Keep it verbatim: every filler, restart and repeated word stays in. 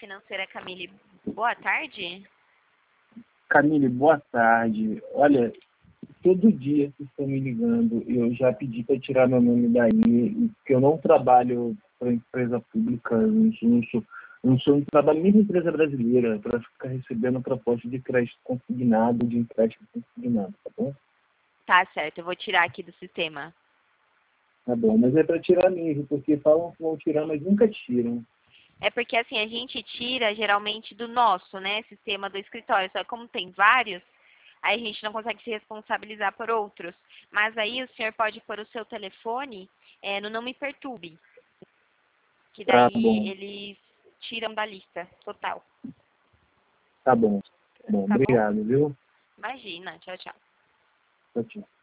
financeira, Camille. Boa tarde. Camille, boa tarde. Olha, todo dia vocês estão me ligando. Eu já pedi para tirar meu nome daí, porque eu não trabalho para empresa pública, eu não sou, não sou, não sou, não trabalho nem em empresa brasileira para ficar recebendo proposta de crédito consignado, de empréstimo consignado, tá bom? Tá certo, eu vou tirar aqui do sistema. Tá bom, mas é para tirar mesmo, porque falam que vão tirar, mas nunca tiram. É porque assim, a gente tira geralmente do nosso, né, sistema do escritório. Só que como tem vários, aí a gente não consegue se responsabilizar por outros. Mas aí o senhor pode pôr o seu telefone é, no Não Me Perturbe. Que Tá daí bom, eles tiram da lista total. tá bom. Bom, Tá bom? obrigado, viu? Imagina. Tchau, tchau. Tchau, tchau.